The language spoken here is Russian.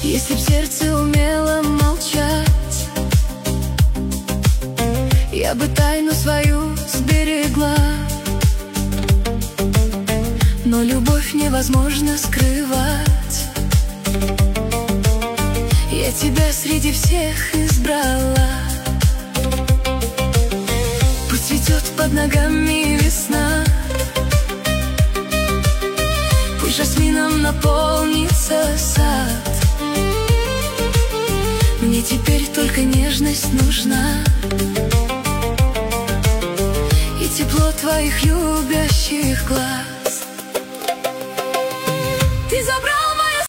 Если б сердце умело молчать, я бы тайну свою сберегла. Но любовь невозможно скрывать. Я тебя среди всех избрала. Пусть цветет под ногами весна, пусть жасмином наполнится сад. Мне теперь только нежность нужна и тепло твоих любящих глаз.